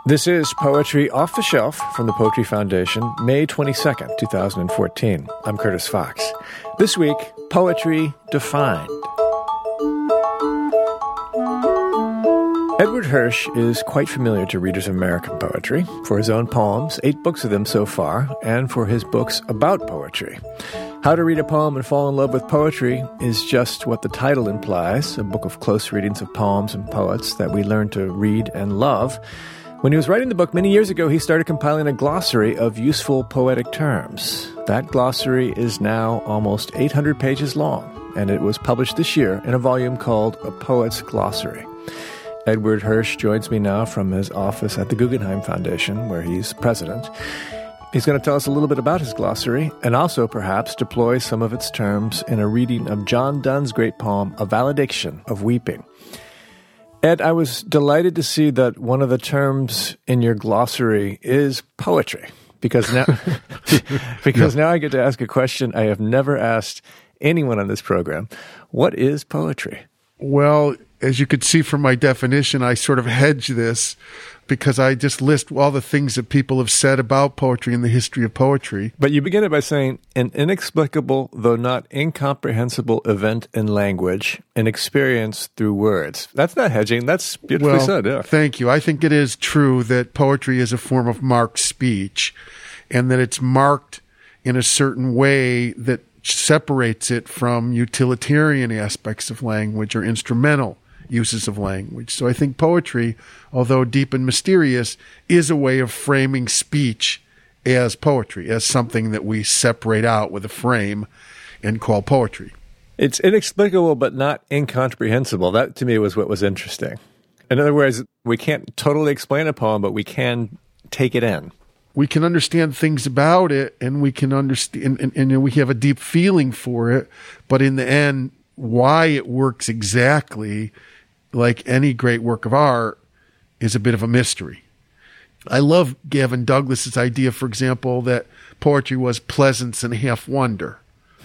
This is Poetry Off the Shelf from the Poetry Foundation, May 22nd, 2014. I'm Curtis Fox. This week, Poetry Defined. Edward Hirsch is quite familiar to readers of American poetry for his own poems, 8 books of them so far, and for his books about poetry. How to Read a Poem and Fall in Love with Poetry is just what the title implies, a book of close readings of poems and poets that we learn to read and love. When he was writing the book many years ago, he started compiling a glossary of useful poetic terms. That glossary is now almost 800 pages long, and it was published this year in a volume called A Poet's Glossary. Edward Hirsch joins me now from his office at the Guggenheim Foundation, where he's president. He's going to tell us a little bit about his glossary and also perhaps deploy some of its terms in a reading of John Donne's great poem, A Valediction of Weeping. Ed, I was delighted to see that one of the terms in your glossary is poetry, because now now I get to ask a question I have never asked anyone on this program. What is poetry? Well, as you could see from my definition, I sort of hedge this because I just list all the things that people have said about poetry and the history of poetry. But you begin it by saying, an inexplicable, though not incomprehensible event in language, an experience through words. That's not hedging. That's beautifully said, yeah. Thank you. I think it is true that poetry is a form of marked speech, and that it's marked in a certain way that separates it from utilitarian aspects of language or instrumental uses of language. So I think poetry, although deep and mysterious, is a way of framing speech as poetry, as something that we separate out with a frame and call poetry. It's inexplicable but not incomprehensible. That, to me, was what was interesting. In other words, we can't totally explain a poem, but we can take it in. We can understand things about it, and we can understand, and we have a deep feeling for it, but in the end, why it works exactly like any great work of art is a bit of a mystery. I love Gavin Douglas's idea, for example, that poetry was pleasance and half wonder.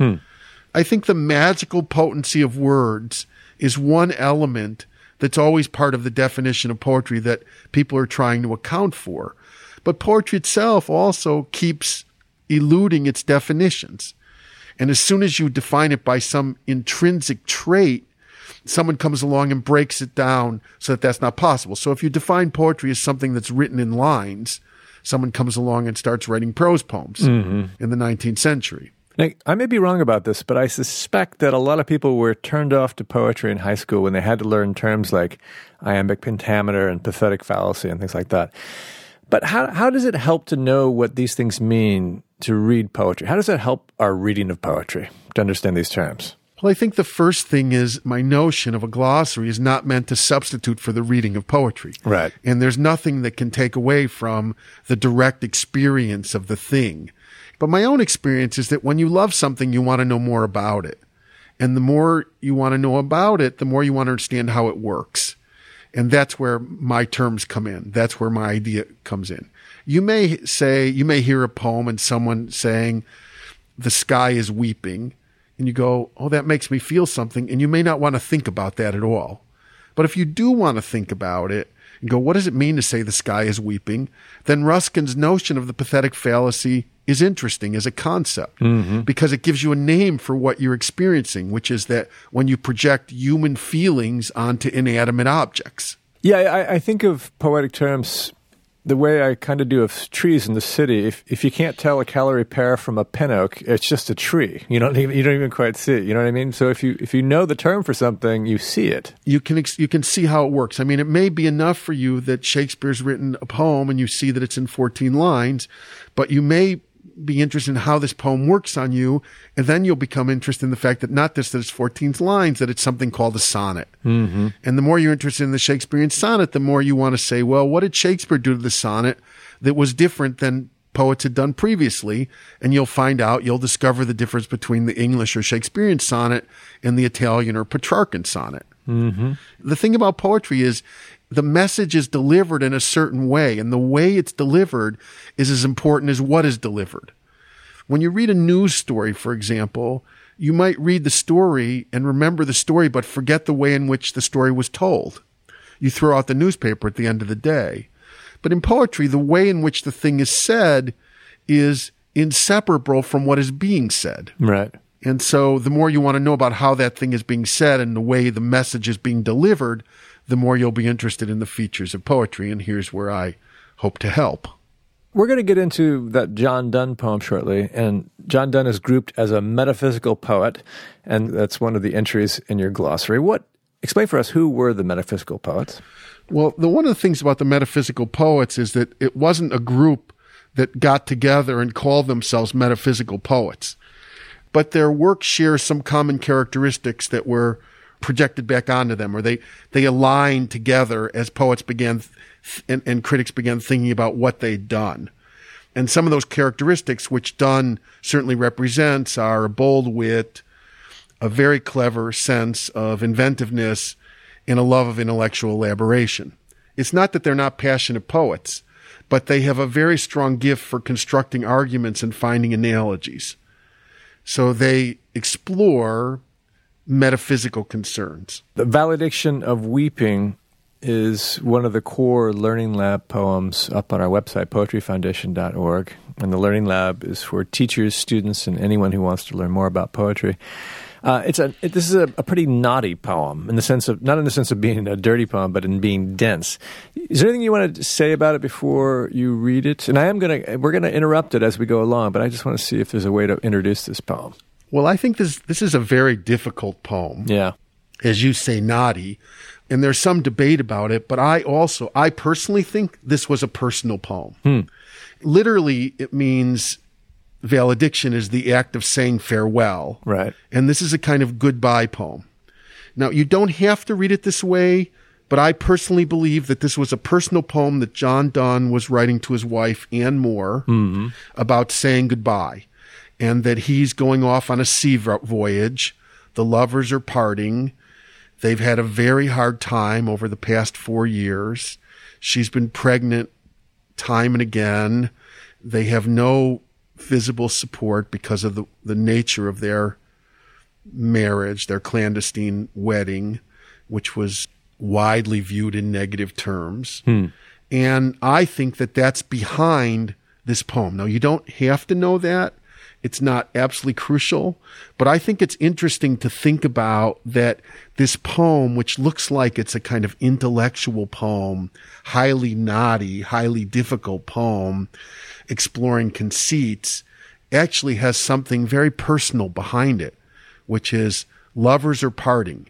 I think the magical potency of words is one element that's always part of the definition of poetry that people are trying to account for. But poetry itself also keeps eluding its definitions. And as soon as you define it by some intrinsic trait, someone comes along and breaks it down so that that's not possible. So if you define poetry as something that's written in lines, someone comes along and starts writing prose poems in the 19th century. Now, I may be wrong about this, but I suspect that a lot of people were turned off to poetry in high school when they had to learn terms like iambic pentameter and pathetic fallacy and things like that. But how does it help to know what these things mean to read poetry? How does that help our reading of poetry to understand these terms? Well, I think the first thing is my notion of a glossary is not meant to substitute for the reading of poetry. Right. And there's nothing that can take away from the direct experience of the thing. But my own experience is that when you love something, you want to know more about it. And the more you want to know about it, the more you want to understand how it works. And that's where my terms come in. That's where my idea comes in. You may hear a poem and someone saying, the sky is weeping. And you go, oh, that makes me feel something. And you may not want to think about that at all. But if you do want to think about it and go, what does it mean to say the sky is weeping? Then Ruskin's notion of the pathetic fallacy is interesting as a concept because it gives you a name for what you're experiencing, which is that when you project human feelings onto inanimate objects. Yeah, I think of poetic terms the way I kind of do of trees in the city. If you can't tell a Callery pear from a pin oak, it's just a tree. You don't even quite see it. You know what I mean? So if you know the term for something, you see it. You can see how it works. I mean, it may be enough for you that Shakespeare's written a poem and you see that it's in 14 lines, but you may be interested in how this poem works on you, and then you'll become interested in the fact that not just that it's 14 lines, that it's something called a sonnet. And the more you're interested in the Shakespearean sonnet, the more you want to say, well, what did Shakespeare do to the sonnet that was different than poets had done previously? And you'll discover the difference between the English or Shakespearean sonnet and the Italian or Petrarchan sonnet. The thing about poetry is the message is delivered in a certain way, and the way it's delivered is as important as what is delivered. When you read a news story, for example, you might read the story and remember the story, but forget the way in which the story was told. You throw out the newspaper at the end of the day. But in poetry, the way in which the thing is said is inseparable from what is being said. Right. And so the more you want to know about how that thing is being said and the way the message is being delivered, the more you'll be interested in the features of poetry. And here's where I hope to help. We're going to get into that John Donne poem shortly, and John Donne is grouped as a metaphysical poet, and that's one of the entries in your glossary. Explain for us, who were the metaphysical poets? Well, one of the things about the metaphysical poets is that it wasn't a group that got together and called themselves metaphysical poets, but their work shares some common characteristics that were projected back onto them, or they aligned together as poets began and critics began thinking about what they'd done. And some of those characteristics, which Donne certainly represents, are a bold wit, a very clever sense of inventiveness, and a love of intellectual elaboration. It's not that they're not passionate poets, but they have a very strong gift for constructing arguments and finding analogies. So they explore metaphysical concerns. The Valediction of Weeping is one of the core Learning Lab poems up on our website, poetryfoundation.org. And the Learning Lab is for teachers, students, and anyone who wants to learn more about poetry. This is a pretty naughty poem, in the sense of, not in the sense of being a dirty poem, but in being dense. Is there anything you want to say about it before you read it? And we're going to interrupt it as we go along, but I just want to see if there's a way to introduce this poem. Well, I think this is a very difficult poem. Yeah. As you say, naughty. And there's some debate about it, but I personally think this was a personal poem. Literally, it means valediction is the act of saying farewell. Right. And this is a kind of goodbye poem. Now, you don't have to read it this way, but I personally believe that this was a personal poem that John Donne was writing to his wife, Anne Moore, about saying goodbye, and that he's going off on a sea voyage. The lovers are parting. They've had a very hard time over the past 4 years. She's been pregnant time and again. They have no visible support because of the nature of their marriage, their clandestine wedding, which was widely viewed in negative terms. And I think that that's behind this poem. Now, you don't have to know that. It's not absolutely crucial, but I think it's interesting to think about that this poem, which looks like it's a kind of intellectual poem, highly naughty, highly difficult poem, exploring conceits, actually has something very personal behind it, which is lovers are parting.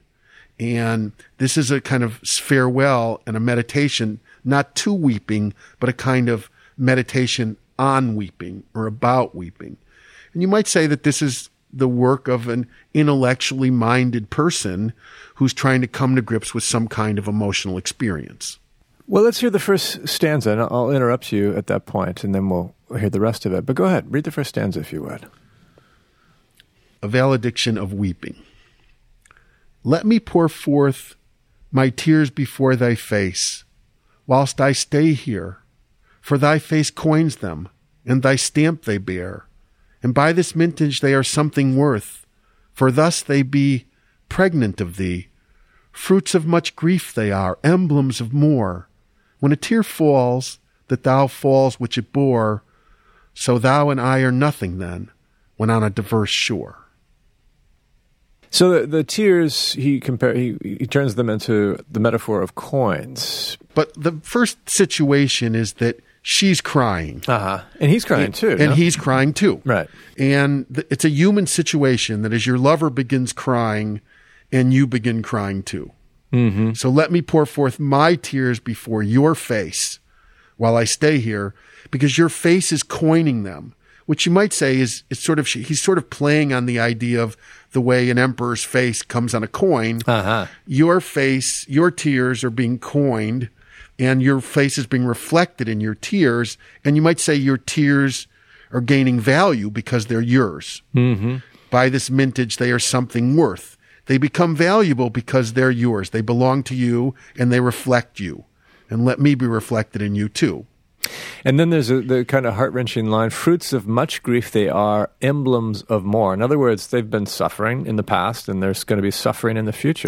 And this is a kind of farewell and a meditation, not to weeping, but a kind of meditation on weeping or about weeping. And you might say that this is the work of an intellectually minded person who's trying to come to grips with some kind of emotional experience. Well, let's hear the first stanza, and I'll interrupt you at that point, and then we'll hear the rest of it. But go ahead, read the first stanza if you would. A valediction of weeping. Let me pour forth my tears before thy face, whilst I stay here, for thy face coins them, and thy stamp they bear. And by this mintage they are something worth, for thus they be pregnant of thee. Fruits of much grief they are, emblems of more. When a tear falls, that thou falls which it bore, so thou and I are nothing then, when on a diverse shore. So the tears, he turns them into the metaphor of coins. But the first situation is that she's crying. And he's crying too. And he's crying too. Right. And it's a human situation that as your lover begins crying and you begin crying too. So let me pour forth my tears before your face while I stay here, because your face is coining them, which you might say is he's sort of playing on the idea of the way an emperor's face comes on a coin. Your face, your tears are being coined, and your face is being reflected in your tears. And you might say your tears are gaining value because they're yours. By this mintage, they are something worth. They become valuable because they're yours. They belong to you, and they reflect you. And let me be reflected in you too. And then there's the kind of heart-wrenching line, fruits of much grief they are, emblems of more. In other words, they've been suffering in the past, and there's going to be suffering in the future.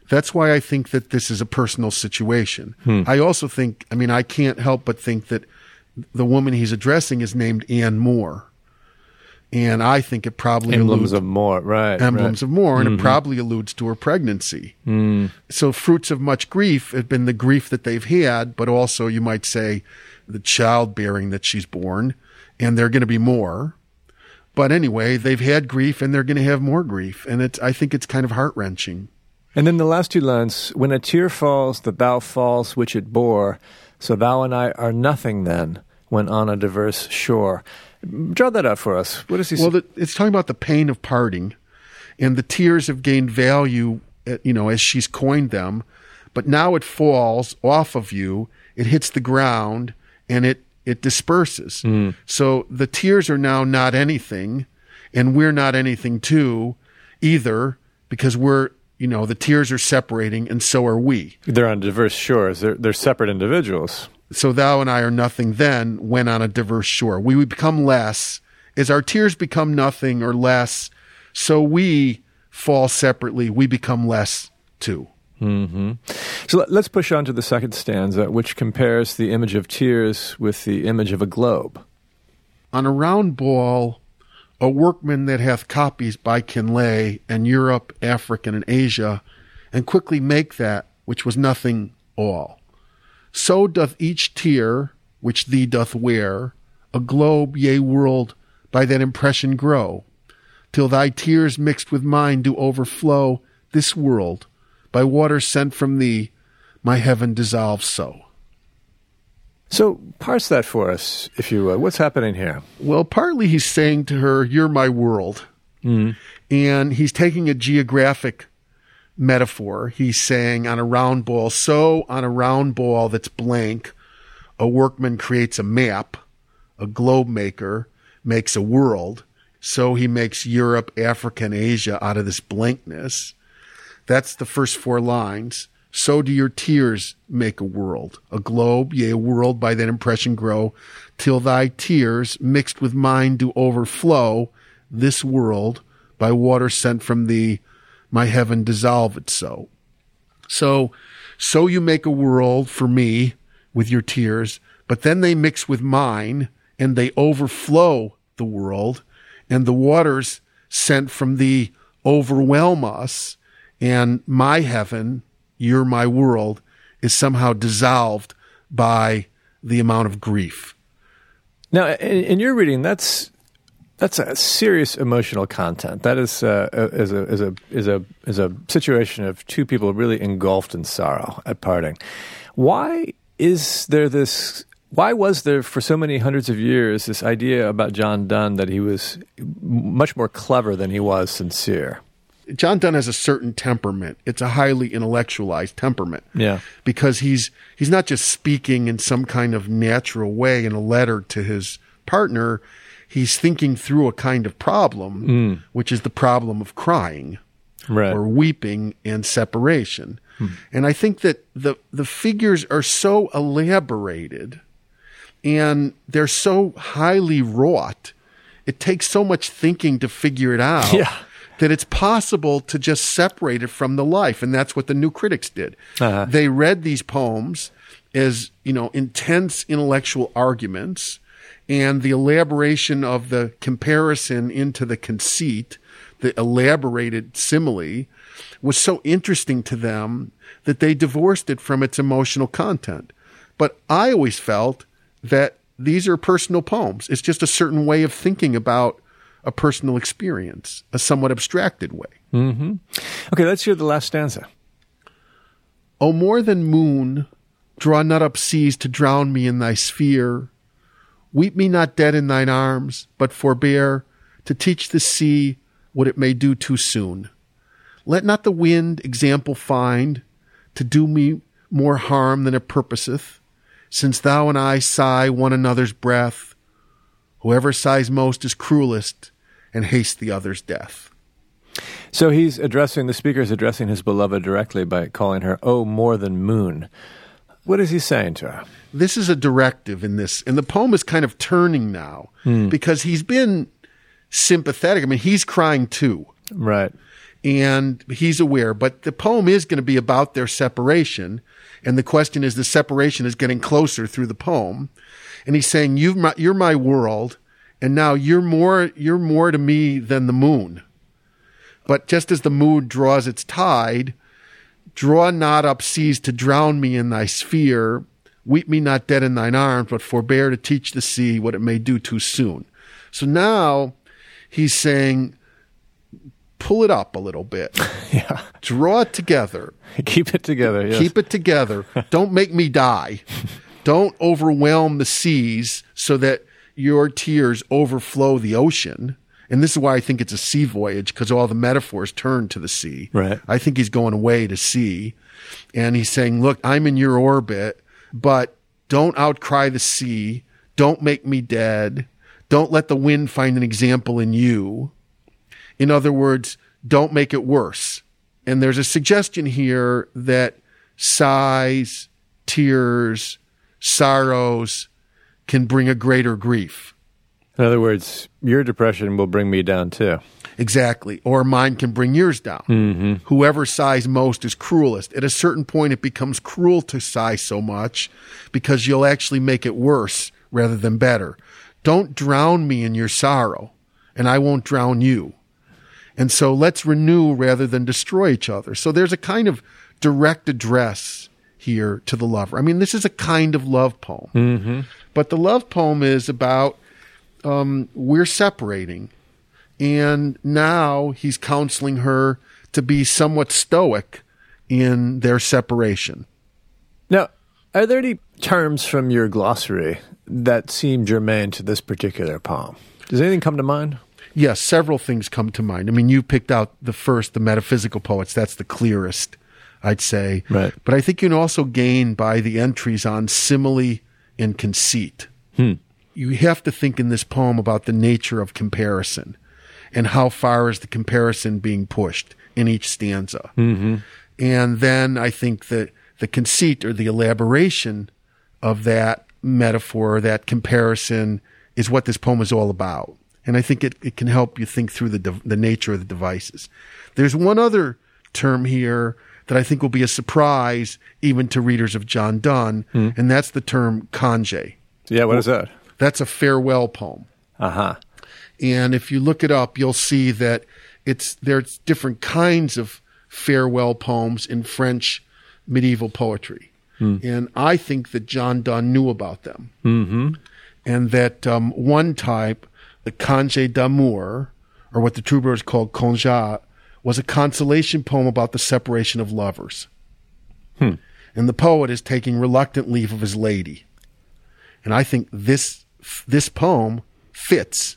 That's why I think that this is a personal situation. I also think, I can't help but think that the woman he's addressing is named Anne Moore. And I think it probably Emblems of Moore, right. Emblems of Moore, and it probably alludes to her pregnancy. So fruits of much grief have been the grief that they've had, but also you might say the childbearing that she's born, and they're going to be more. But anyway, they've had grief, and they're going to have more grief, and I think it's kind of heart-wrenching. And then the last two lines, when a tear falls, that thou falls which it bore, so thou and I are nothing then, when on a diverse shore. Draw that out for us. What does he say? Well, it's talking about the pain of parting, and the tears have gained value, as she's coined them, but now it falls off of you, it hits the ground, and it disperses. So the tears are now not anything, and we're not anything too, either, because the tears are separating, and so are we. They're on diverse shores. They're separate individuals. So thou and I are nothing then when on a diverse shore. We would become less. As our tears become nothing or less, so we fall separately. We become less too. So let's push on to the second stanza, which compares the image of tears with the image of a globe. On a round ball, a workman that hath copies by can lay, and Europe, Africa, and Asia, and quickly make that which was nothing all. So doth each tear which thee doth wear, a globe, yea, world, by that impression grow, till thy tears mixed with mine do overflow this world, by water sent from thee, my heaven dissolves so. So parse that for us, if you would. What's happening here? Well, partly he's saying to her, you're my world. And he's taking a geographic metaphor. He's saying on a round ball, so on a round ball that's blank, a workman creates a map, a globe maker makes a world, so he makes Europe, Africa, and Asia out of this blankness. That's the first four lines. So do your tears make a world, a globe, yea, a world by that impression grow, till thy tears mixed with mine do overflow this world, by water sent from thee, my heaven dissolve it so. So you make a world for me with your tears, but then they mix with mine, and they overflow the world, and the waters sent from thee overwhelm us, and my heaven, you're my world, is somehow dissolved by the amount of grief. Now, in your reading, that's a serious emotional content. That is a situation of two people really engulfed in sorrow at parting. Why was there for so many hundreds of years this idea about John Donne that he was much more clever than he was sincere? John Donne has a certain temperament. It's a highly intellectualized temperament. Yeah. Because he's not just speaking in some kind of natural way in a letter to his partner. He's thinking through a kind of problem, which is the problem of crying, right, or weeping and separation. And I think that the figures are so elaborated and they're so highly wrought. It takes so much thinking to figure it out. Yeah. That it's possible to just separate it from the life. And that's what the New Critics did. They read these poems as, intense intellectual arguments, and the elaboration of the comparison into the conceit, the elaborated simile, was so interesting to them that they divorced it from its emotional content. But I always felt that these are personal poems. It's just a certain way of thinking about a personal experience, a somewhat abstracted way. Okay, let's hear the last stanza. O more than moon, draw not up seas to drown me in thy sphere. Weep me not dead in thine arms, but forbear to teach the sea what it may do too soon. Let not the wind example find to do me more harm than it purposeth, since thou and I sigh one another's breath. Whoever sighs most is cruelest, and hastes the other's death. So the speaker is addressing his beloved directly by calling her, oh, more than moon. What is he saying to her? This is a directive in this, and the poem is kind of turning now, because he's been sympathetic. I mean, he's crying too. Right. And he's aware, but the poem is going to be about their separation. And the question is, the separation is getting closer through the poem. And he's saying, you're my world, and now you're more to me than the moon. But just as the moon draws its tide, draw not up seas to drown me in thy sphere. Weep me not dead in thine arms, but forbear to teach the sea what it may do too soon. So now he's saying, pull it up a little bit. Yeah. Draw it together. Keep it together. Yes. Keep it together. Don't make me die. Don't overwhelm the seas so that your tears overflow the ocean. And this is why I think it's a sea voyage, because all the metaphors turn to the sea. Right. I think he's going away to sea. And he's saying, look, I'm in your orbit, but don't outcry the sea. Don't make me dead. Don't let the wind find an example in you. In other words, don't make it worse. And there's a suggestion here that sighs, tears, sorrows can bring a greater grief. In other words, your depression will bring me down too. Exactly. Or mine can bring yours down. Mm-hmm. Whoever sighs most is cruelest. At a certain point, it becomes cruel to sigh so much because you'll actually make it worse rather than better. Don't drown me in your sorrow, and I won't drown you. And so let's renew rather than destroy each other. So there's a kind of direct address here to the lover. I mean, this is a kind of love poem. Mm-hmm. But the love poem is about we're separating. And now he's counseling her to be somewhat stoic in their separation. Now, are there any terms from your glossary that seem germane to this particular poem? Does anything come to mind? Yes, several things come to mind. I mean, you picked out the metaphysical poets. That's the clearest, I'd say. Right. But I think you can also gain by the entries on simile and conceit. You have to think in this poem about the nature of comparison and how far is the comparison being pushed in each stanza. Mm-hmm. And then I think that the conceit or the elaboration of that metaphor, that comparison, is what this poem is all about. And I think it can help you think through the nature of the devices. There's one other term here that I think will be a surprise even to readers of John Donne, and that's the term congé. Yeah, what is that? That's a farewell poem. Uh-huh. And if you look it up, you'll see that there's different kinds of farewell poems in French medieval poetry. And I think that John Donne knew about them. Mm-hmm. And that one type, the Congé d'amour, or what the troubadours called conja, was a consolation poem about the separation of lovers. And the poet is taking reluctant leave of his lady. And I think this poem fits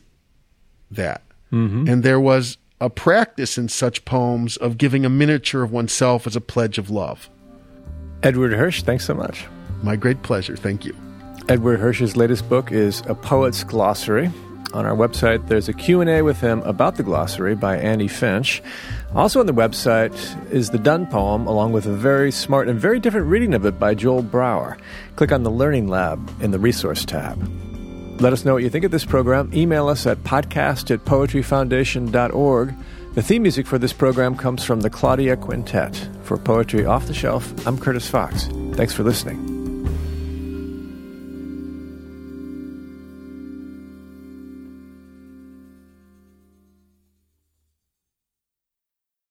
that. Mm-hmm. And there was a practice in such poems of giving a miniature of oneself as a pledge of love. Edward Hirsch, thanks so much. My great pleasure. Thank you. Edward Hirsch's latest book is A Poet's Glossary. On our website, there's a Q&A with him about the glossary by Annie Finch. Also on the website is the Donne poem, along with a very smart and very different reading of it by Joel Brower. Click on the Learning Lab in the Resource tab. Let us know what you think of this program. Email us at podcast@poetryfoundation.org. The theme music for this program comes from the Claudia Quintet. For Poetry Off the Shelf, I'm Curtis Fox. Thanks for listening.